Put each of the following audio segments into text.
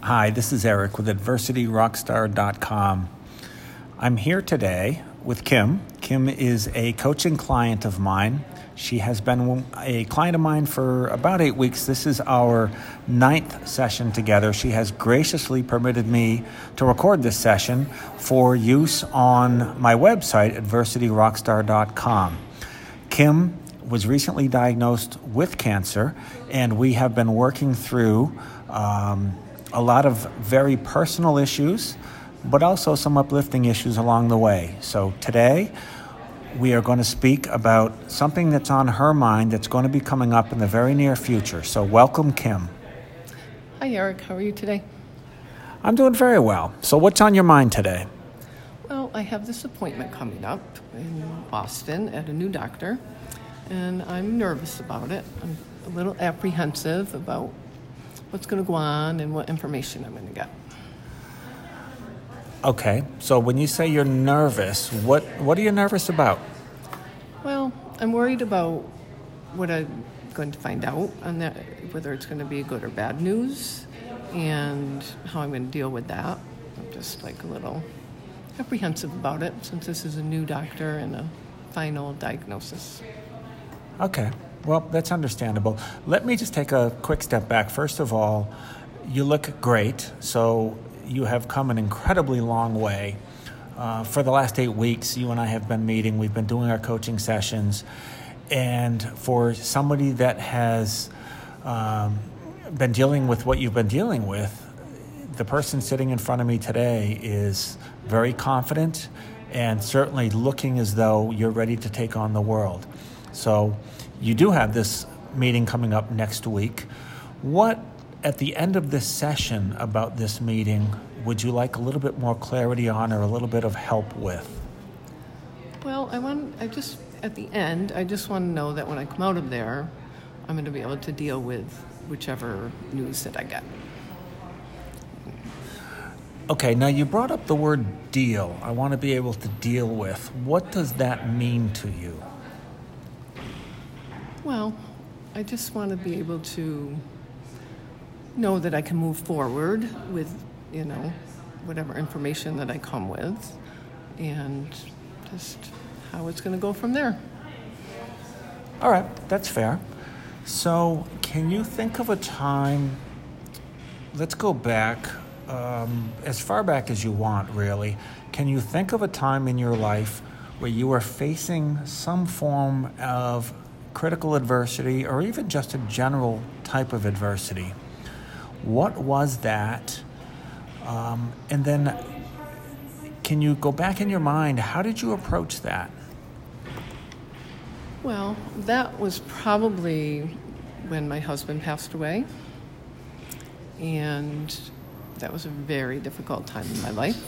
Hi, this is Eric with AdversityRockstar.com. I'm here today with Kim. Kim is a coaching client of mine. She has been a client of mine for about 8 weeks. This is our 9th session together. She has graciously permitted me to record this session for use on my website, AdversityRockstar.com. Kim was recently diagnosed with cancer, and we have been working through a lot of very personal issues, but also some uplifting issues along the way. So today, we are going to speak about something that's on her mind that's going to be coming up in the very near future. So welcome, Kim. Hi, Eric. How are you today? I'm doing very well. So what's on your mind today? Well, I have this appointment coming up in Boston at a new doctor, and I'm nervous about it. I'm a little apprehensive about what's going to go on and what information I'm going to get. Okay, so when you say you're nervous, what are you nervous about? Well, I'm worried about what I'm going to find out, on that, whether it's going to be good or bad news, and how I'm going to deal with that. I'm just like a little apprehensive about it, since this is a new doctor and a final diagnosis. Okay, well, that's understandable. Let me just take a quick step back. First of all, you look great, so you have come an incredibly long way. For the last 8 weeks, you and I have been meeting. We've been doing our coaching sessions. And for somebody that has been dealing with what you've been dealing with, the person sitting in front of me today is very confident and certainly looking as though you're ready to take on the world. So you do have this meeting coming up next week. What, at the end of this session about this meeting, would you like a little bit more clarity on or a little bit of help with? Well, at the end, I just want to know that when I come out of there, I'm going to be able to deal with whichever news that I get. Okay, now you brought up the word deal. I want to be able to deal with. What does that mean to you? Well, I just want to be able to know that I can move forward with, whatever information that I come with, and just how it's going to go from there. All right, that's fair. So can you think of a time, let's go back, as far back as you want, really. Can you think of a time in your life where you were facing some form of critical adversity or even just a general type of adversity? What was that? And then can you go back in your mind, how did you approach that? Well, that was probably when my husband passed away, and that was a very difficult time in my life.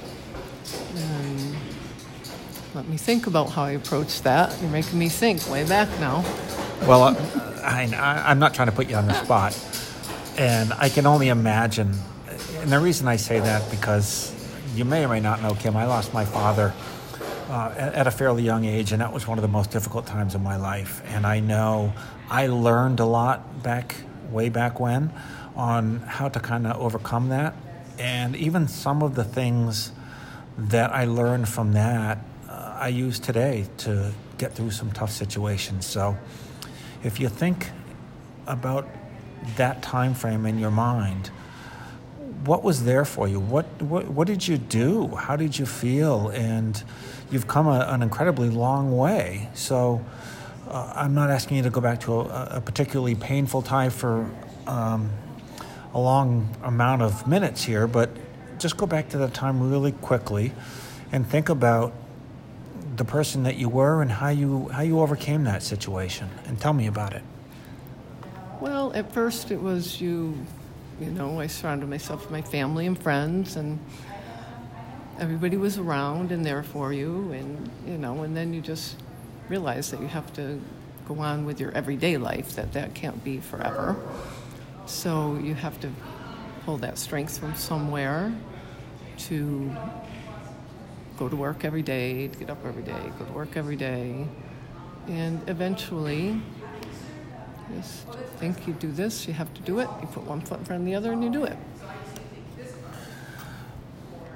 Let me think about how I approached that. You're making me think way back now. Well, I'm not trying to put you on the spot, and I can only imagine. And the reason I say that, because you may or may not know, Kim, I lost my father at a fairly young age, and that was one of the most difficult times of my life. And I know I learned a lot way back when on how to kind of overcome that. And even some of the things that I learned from that, I use today to get through some tough situations. So if you think about that time frame in your mind, what was there for you? What did you do? How did you feel? And you've come an incredibly long way. So I'm not asking you to go back to a particularly painful time for a long amount of minutes here, but just go back to that time really quickly and think about the person that you were and how you overcame that situation. And tell me about it. Well, at first it was I surrounded myself with my family and friends, and everybody was around and there for you, and then you just realize that you have to go on with your everyday life, that can't be forever. So you have to pull that strength from somewhere to go to work every day, to get up every day, go to work every day, and eventually just think you do this, you have to do it, you put one foot in front of the other and you do it.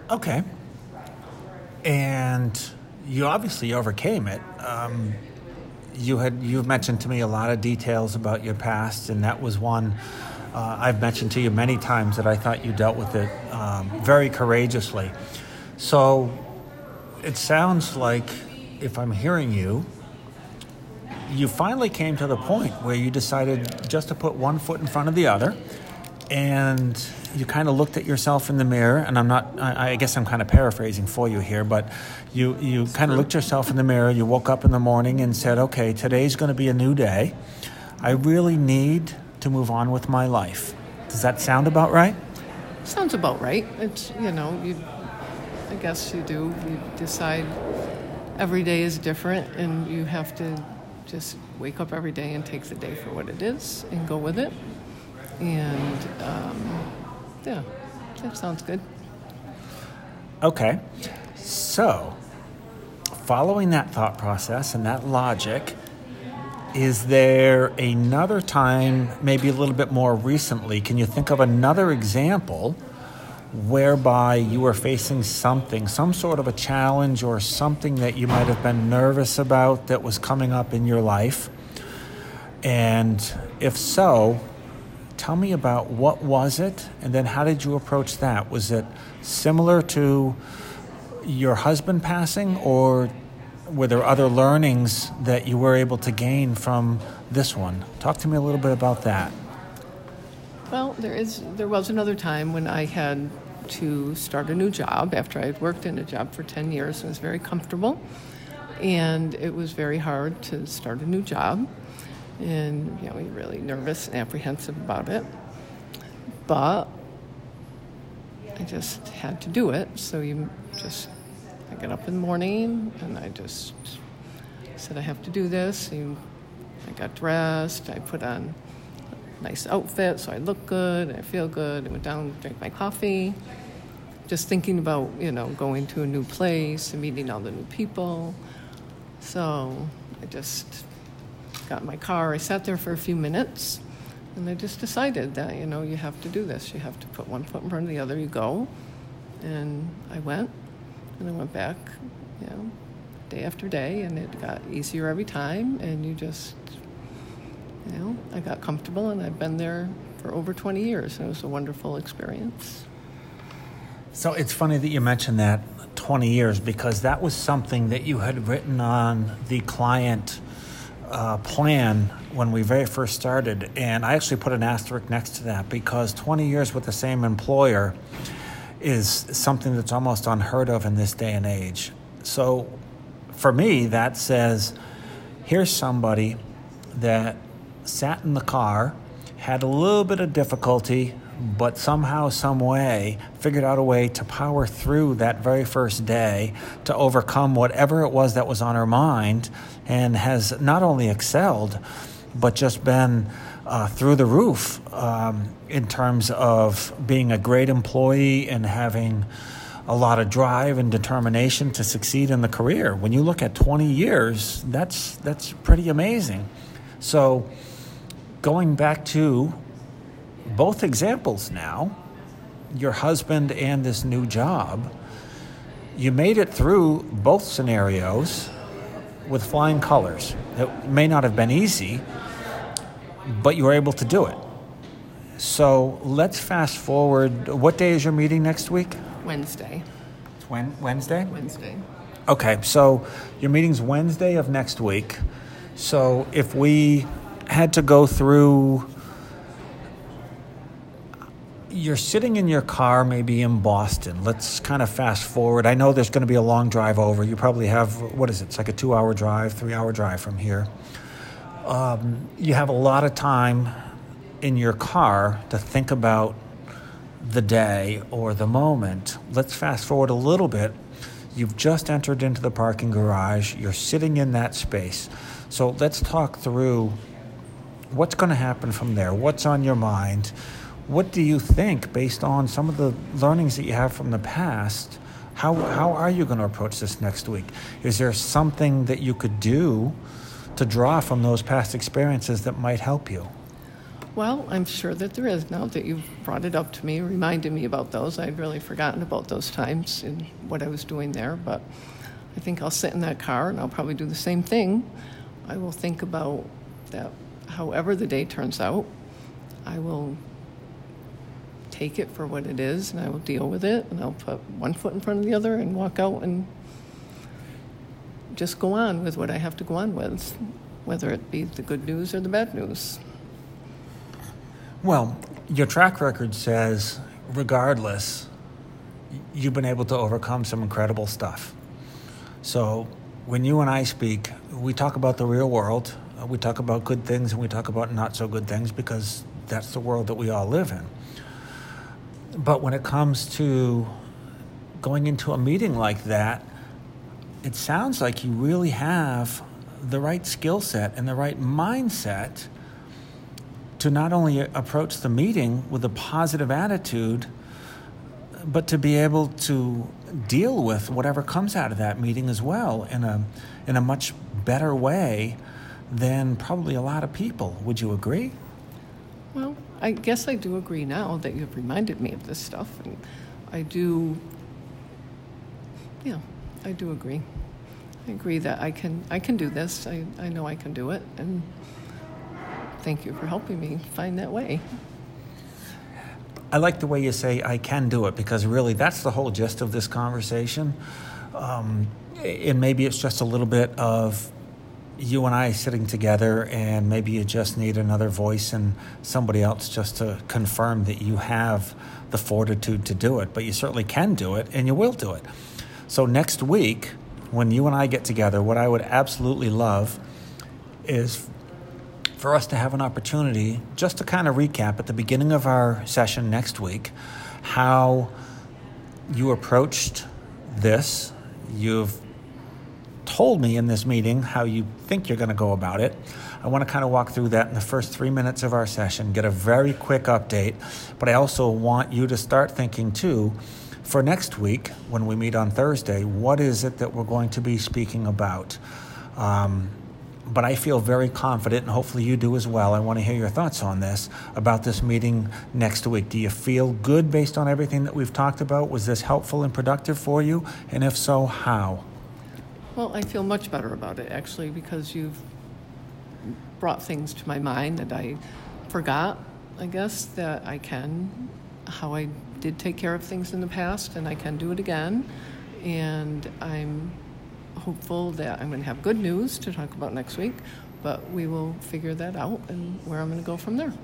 Okay. And you obviously overcame it. You've mentioned to me a lot of details about your past, and that was one I've mentioned to you many times that I thought you dealt with it very courageously. So it sounds like, if I'm hearing you, you finally came to the point where you decided just to put one foot in front of the other, and you kind of looked at yourself in the mirror, and I guess I'm kind of paraphrasing for you here, but you kind of looked yourself in the mirror, you woke up in the morning and said, okay, today's going to be a new day. I really need to move on with my life. Does that sound about right? Sounds about right. It's, I guess you do. You decide every day is different, and you have to just wake up every day and take the day for what it is and go with it. And, yeah, that sounds good. Okay. So, following that thought process and that logic, is there another time, maybe a little bit more recently, can you think of another example whereby you were facing something, some sort of a challenge or something that you might have been nervous about that was coming up in your life? And if so, tell me about what was it, and then how did you approach that? Was it similar to your husband passing, or were there other learnings that you were able to gain from this one? Talk to me a little bit about that. Well, there was another time when I had to start a new job after I had worked in a job for 10 years. I was very comfortable, and it was very hard to start a new job. And, you're really nervous and apprehensive about it. But I just had to do it. So I got up in the morning and I just said, I have to do this. I got dressed. I put on a nice outfit so I look good and I feel good. I went down, drank my coffee. Just thinking about, going to a new place and meeting all the new people. So I just got in my car. I sat there for a few minutes, and I just decided that, you have to do this. You have to put one foot in front of the other. You go. And I went, and I went back, day after day, and it got easier every time. And you just, I got comfortable, and I've been there for over 20 years. And it was a wonderful experience. So it's funny that you mentioned that 20 years, because that was something that you had written on the client plan when we very first started, and I actually put an asterisk next to that, because 20 years with the same employer is something that's almost unheard of in this day and age. So for me, that says, here's somebody that sat in the car, had a little bit of difficulty, but somehow, some way, figured out a way to power through that very first day to overcome whatever it was that was on her mind, and has not only excelled, but just been through the roof in terms of being a great employee and having a lot of drive and determination to succeed in the career. When you look at 20 years, that's pretty amazing. So going back to both examples now, your husband and this new job, you made it through both scenarios with flying colors. It may not have been easy, but you were able to do it. So let's fast forward. What day is your meeting next week? Wednesday. Wednesday? Wednesday. Okay, so your meeting's Wednesday of next week. So if we had to go through, you're sitting in your car maybe in Boston. Let's kind of fast forward. I know there's going to be a long drive over. You probably have, it's like a 2-hour drive, 3-hour drive from here. You have a lot of time in your car to think about the day or the moment. Let's fast forward a little bit. You've just entered into the parking garage. You're sitting in that space. So let's talk through what's going to happen from there. What's on your mind? What do you think, based on some of the learnings that you have from the past, how are you going to approach this next week? Is there something that you could do to draw from those past experiences that might help you? Well, I'm sure that there is now that you've brought it up to me, reminded me about those. I'd really forgotten about those times and what I was doing there, but I think I'll sit in that car and I'll probably do the same thing. I will think about that, however the day turns out. I will take it for what it is and I will deal with it, and I'll put one foot in front of the other and walk out and just go on with what I have to go on with, whether it be the good news or the bad news. Well, your track record says, regardless, you've been able to overcome some incredible stuff. So when you and I speak, we talk about the real world. We talk about good things and we talk about not so good things because that's the world that we all live in. But when it comes to going into a meeting like that, it sounds like you really have the right skill set and the right mindset to not only approach the meeting with a positive attitude, but to be able to deal with whatever comes out of that meeting as well in a much better way than probably a lot of people. Would you agree? Well, I guess I do agree now that you've reminded me of this stuff, and I do agree. I agree that I can do this. I know I can do it, and thank you for helping me find that way. I like the way you say I can do it, because really that's the whole gist of this conversation. And maybe it's just a little bit of you and I sitting together, and maybe you just need another voice and somebody else just to confirm that you have the fortitude to do it. But you certainly can do it, and you will do it. So next week, when you and I get together, what I would absolutely love is for us to have an opportunity just to kind of recap at the beginning of our session next week how you approached this. You've told me in this meeting how you think you're going to go about it. I want to kind of walk through that in the first 3 minutes of our session, get a very quick update, but I also want you to start thinking too, for next week when we meet on Thursday, what is it that we're going to be speaking about? But I feel very confident, and hopefully you do as well. I want to hear your thoughts on this, about this meeting next week. Do you feel good based on everything that we've talked about? Was this helpful and productive for you? And if so, how? Well, I feel much better about it, actually, because you've brought things to my mind that I forgot, I guess, that I can, how I did take care of things in the past, and I can do it again. And I'm hopeful that I'm going to have good news to talk about next week, but we will figure that out and where I'm going to go from there.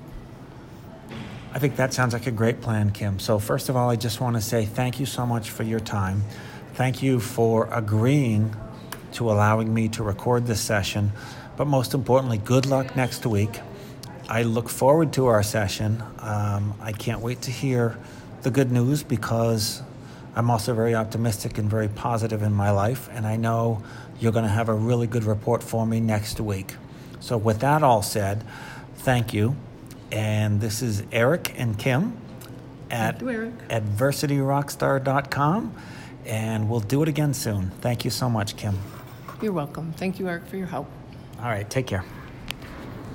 I think that sounds like a great plan, Kim. So first of all, I just want to say thank you so much for your time. Thank you for agreeing to allowing me to record this session, but most importantly, good luck next week. I look forward to our session. I can't wait to hear the good news, because I'm also very optimistic and very positive in my life, and I know you're going to have a really good report for me next week. So with that all said, thank you. And this is Eric and Kim at adversityrockstar.com, and we'll do it again soon. Thank you so much, Kim. You're welcome. Thank you, Eric, for your help. All right, take care.